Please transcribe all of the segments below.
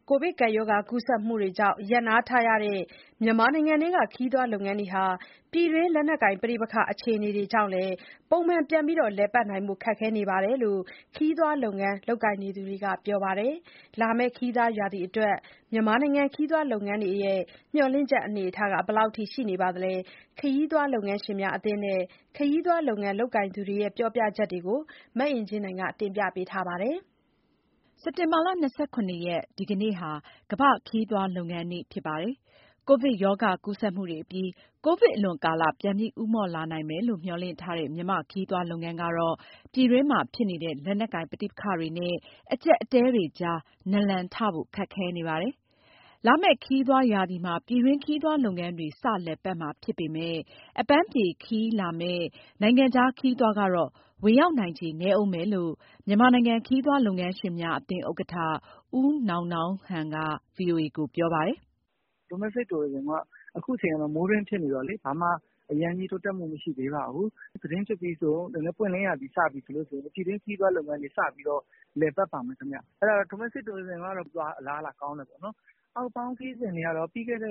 ကိုဗစ်ကပ်ရောဂါကူးစက်မှုတွေကြောင့် ရပ်နားထားရတဲ့ မြန်မာနိုင်ငံထဲက ခရီးသွားလုပ်ငန်းတွေဟာ ပြည်တွင်းလက်နက်ကိုင်ပဋိပက္ခအခြေအနေတွေကြောင့်လည်း ပုံမှန်ပြန်လည်ပတ်နိုင်ဖို့ ခက်ခဲနေတယ်လို့ ခရီးသွားလုပ်ငန်းလုပ်ကိုင်နေသူတွေက ပြောပါတယ်။ လာမယ့် ခရီးသွားရာသီအတွက် မြန်မာနိုင်ငံခရီးသွားလုပ်ငန်းတွေရဲ့ မျှော်လင့်ချက်အနေအထားဘယ်လောက်ရှိနေပါသလဲ။ ခရီးသွားလုပ်ငန်းရှင်များအသင်းနဲ့ ခရီးသွားလုပ်ငန်းလုပ်ကိုင်သူတွေရဲ့ ပြောပြချက်တွေကို မအင်ကြင်းနိုင်က တင်ပြထားပါတယ်။စက်တင်ဘာလ 27 ရက် ဒီကနေ့ဟာ ကမ္ဘာ့ခရီးသွားလုပ်ငန်းနေ့ဖြစ်ပါတယ်။ ကိုဗစ်ရောဂါကူးစက်မှုတွေအပြီး ကိုဗစ်အလွန်ကာလ ပြန်ပြီးဦးမော့လာနိုင်မယ်လို့ မျှော်လင့်ထားတဲ့ မြန်မာ့ခရီးသွားလုပ်ငန်းကတော့ ပြည်တွင်းမှာဖြစ်နေတဲ့ လက်နက်ကိုင်ပဋိပက္ခတွေနဲ့ အကျပ်အတည်းတွေကြား နာလန်ထဖို့ ခက်ခဲနေပါတယ်။ လာမယ့် ခရီးသွားရာသီမှာ ပြည်တွင်းခရီးသွားလုပ်ငန်းတွေ စလည်ပတ်မှာဖြစ်ပေမယ့် အပန်းဖြေခရီးလာမယ့် နိုင်ငံခြားခရီးသွားကတော့ ဝင်ရောက်နိုင်ခြေနည်းဦးမယ်လို့ မြန်မာနိုင်ငံခရီးသွားလုပ်ငန်းရှင်များအသင်းဥက္ကဋ္ဌ ဦးနောင်နောင်းဟန်က ဗွီအိုအေကိုပြောပါတယ်။ Domestic Tourism ကအခုအချိန်ကမိုးတွင်းဖြစ်နေတော့လေ ဘာမှအရမ်းကြီးတိုးတက်မှုမရှိသေးပါဘူး။ သတင်းကျွတ်ပြီးဆို ပွင့်လင်းရာသီစပြီဆိုရင် ပြည်တွင်းခရီးသွားလုပ်ငန်းတွေစပြီးတော့လည်ပတ်ပါမယ်ခင်ဗျ။ အဲ့တော့ Domestic Tourism ကတော့အလားအလာကောင်းတယ်ပေါ့နော်။ အောက်ပေါင်းခရီးစဉ်တွေကတော့ ပြီးခဲ့တဲ့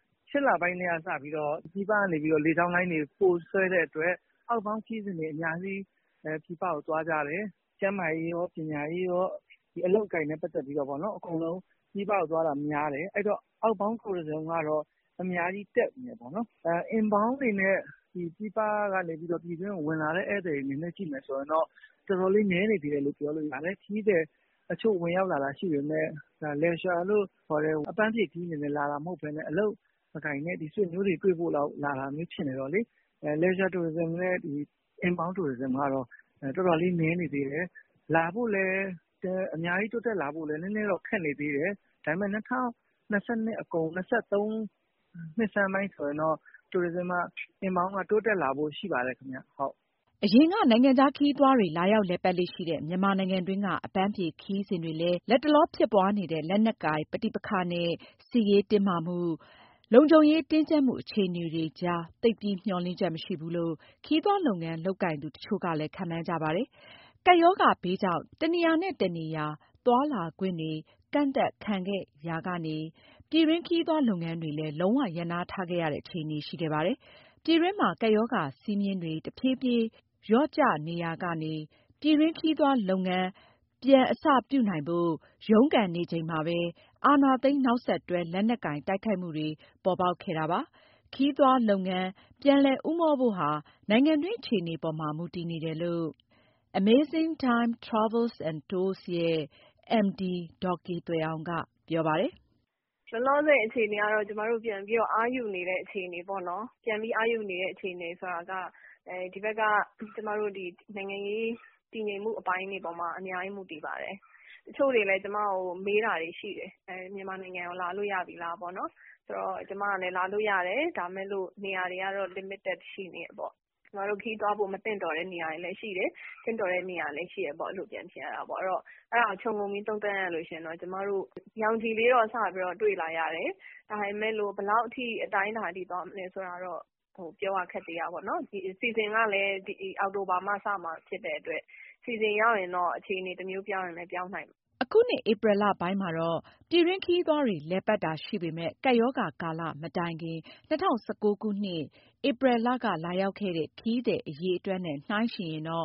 8 လပိုင်းကစပြီးတော့ ပြည်ပကနေပြီးတော့ လေကြောင်းလိုင်းတွေပိုဆွဲတဲ့အတွက် အောက်ပေါင်းခရီးစဉ်တွေအများကြီးပြည်ပကိုသွားကြတယ်။ ကျန်းမာရေးရော ပညာရေးရော အလုပ်အကိုင်နဲ့ပတ်သက်ပြီးတော့ပေါ့နော် အကုန်လုံးပြည်ပကိုသွားတာများတယ်။ အဲ့တော့ အောက်ပေါင်း Tourism ကတော့အများကြီးတက်မယ်ပေါ့နော်။ Inbound တွေနဲ့ပြည်ပကနေပြီးတော့ ပြည်တွင်းကိုဝင်လာတဲ့ဧည့်သည်တွေအနေနဲ့ကြည့်မယ်ဆိုရင်တော့ တော်တော်လေးနည်းနေသေးတယ်လို့ပြောလို့ရတယ်။ ခရီးသည်တချို့ဝင်ရောက်လာတာရှိပေမယ့် Leisure လို့ခေါ်တဲ့အပန်းဖြေခရီးအနေနဲ့လာတာမဟုတ်ဘဲနဲ့ အလုပ်အကိုင်နဲ့ဆွေမျိုးတွေတွေ့ဖို့လောက်လာတာမျိုးဖြစ်နေတော့လေ Leisure Tourism နဲ့Inbound Tourism ကတော့တော်တော်လေးနည်းနေသေးတယ်။ လာဖို့လည်းအများကြီးတိုးတက်လာဖို့လည်းနည်းနည်းတော့ခက်နေသေးတယ်။ ဒါပေမယ့် 2022 အကုန် 23 နှစ်ဆန်းပိုင်းဆိုရင်တော့ Tourism က Inbound ကတိုးတက်လာဖို့ရှိပါတယ်ခင်ဗျ။အရင်က နိုင်ငံခြားခရီးသွားတွေ လာရောက်လည်ပတ်လေ့ရှိတဲ့ မြန်မာနိုင်ငံတွင်းက အပန်းဖြေခရီးစဉ်တွေလည်း လတ်တလောဖြစ်ပွားနေတဲ့ လက်နက်ကိုင်ပဋိပက္ခနဲ့ စစ်ရေးတင်းမာမှု၊ လုံခြုံရေးတင်းကျပ်မှုအခြေအနေတွေကြား သိပ်ပြီးမျှော်လင့်ချက်မရှိဘူးလို့ ခရီးသွားလုပ်ငန်းလုပ်ကိုင်သူတချို့ကလည်း ခန့်မှန်းကြပါတယ်။ ကပ်ရောဂါဘေးကြောင့် တနေရာနဲ့ တနေရာ သွားလာခွင့်တွေ ကန့်သတ်ခံခဲ့ရာကနေ ပြည်တွင်းခရီးသွားလုပ်ငန်းတွေလည်း လုံးဝရပ်နားထားခဲ့ရတဲ့အခြေအနေရှိခဲ့ပါတယ်။ ပြည်တွင်းမှာ ကပ်ရောဂါစည်းမျဉ်းတွေ တဖြည်းဖြည်းလျော့ကျနေရာကနေ ပြည်တွင်းခရီးသွားလုပ်ငန်းပြန်အစပြုနိုင်ဖို့ ရုန်းကန်နေချိန်မှာပဲ အာဏာသိမ်းနောက်ဆက်တွဲ လက်နက်ကိုင်တိုက်ခိုက်မှုတွေ ပေါ်ပေါက်ခဲ့တာပါ။ ခရီးသွားလုပ်ငန်းပြန်လည်ဦးမော့ဖို့ဟာ နိုင်ငံတွင်းအခြေအနေပေါ်မှာ မူတည်နေတယ်လို့ Amazing Time Travels and Tours ရဲ့ MD ဒေါ်ကေသွယ်အောင်က ပြောပါတယ်။ "လောလောဆယ်အခြေအနေကတော့ ကျမတို့ပြန်ပြီးတော့အားယူနေတဲ့အခြေအနေပေါ့နော်။ ပြန်ပြီးအားယူနေတဲ့အခြေအနေဆိုတာက ဒီဘက်ကကျမတို့နိုင်ငံရေးတည်ငြိမ်မှုအပိုင်းတွေပေါ်မှာအများကြီးမူတည်ပါတယ်။ တချို့တွေလည်းကျမကိုမေးတာတွေရှိတယ်။ မြန်မာနိုင်ငံကိုလာလို့ရပြီလားပေါ့နော်။ ဆိုတော့ကျမကလည်းလာလို့ရတယ်။ ဒါပေမယ့်လို့နေရာတွေကတော့ limited ရှိနေတယ်ပေါ့။ ကျမတို့ခရီးသွားဖို့မသင့်တော်တဲ့နေရာတွေလည်းရှိတယ်။ သင့်တော်တဲ့နေရာတွေလည်းရှိတယ်ပေါ့။ အဲ့လိုပြန်ဖြစ်ရတာပေါ့။ အဲ့တော့အဲ့ဒါကိုခြုံငုံပြီးသုံးသပ်ရလို့ရှိရင်တော့ ကျမတို့ရောင်ခြည်လေးတော့စပြီးတော့တွေ့လာရတယ်။ ဒါပေမယ့်လို့ဘယ်လောက်အထိအတိုင်းအတာထိသွားမလဲဆိုတာတော့ပြောရခက်သေးတာပေါ့နော်။ ဒီ season ကလည်းအောက်တိုဘာမှစမှာဖြစ်တဲ့အတွက် season ရောက်ရင်တော့အခြေအနေတမျိုးပြောင်းရင်လည်းပြောင်းနိုင်တယ်။ " အခုနှစ် ဧပြီလပိုင်းမှာတော့ ပြည်တွင်းခရီးသွားတွေ လည်ပတ်တာရှိပေမယ့် ကပ်ရောဂါကာလမတိုင်ခင် ၂၀၁၉ ခုနှစ် ဧပြီလက လာရောက်ခဲ့တဲ့ ခရီးသည်အရေအတွက်နဲ့ နှိုင်းယှဉ်ရင်တော့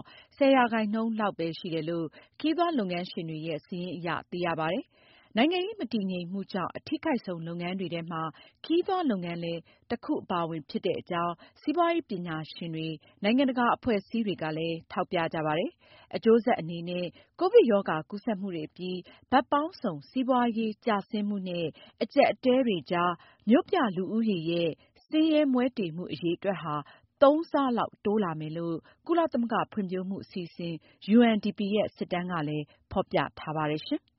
10% လောက်ပဲရှိတယ်လို့ ခရီးသွားလုပ်ငန်းရှင်တွေရဲ့ စာရင်းအရ သိရပါတယ်။ နိုင်ငံရေးမတည်ငြိမ်မှုကြောင့် အထိခိုက်ဆုံးလုပ်ငန်းတွေထဲမှာ ခရီးသွားလုပ်ငန်းလည်း တခုအပါအဝင်ဖြစ်တဲ့အကြောင်း စီးပွားရေးပညာရှင်တွေ၊ နိုင်ငံတကာအဖွဲ့အစည်းတွေကလည်း ထောက်ပြကြပါတယ်။ အကျိုးဆက်အနေနဲ့ ကိုဗစ်ရောဂါကူးစက်မှုတွေအပြီး ဘက်ပေါင်းစုံစီးပွားရေးကျဆင်းမှုနဲ့ အကျပ်အတည်းတွေကြား မြို့ပြလူဦးရေရဲ့ ဆင်းရဲမွဲတေမှုအရေအတွက်ဟာ ၃ ဆလောက်တိုးလာမယ်လို့ ကုလသမဂ္ဂဖွံ့ဖြိုးမှုအစီအစဉ် UNDP ရဲ့ စစ်တမ်းကလည်းဖော်ပြထားပါတယ်။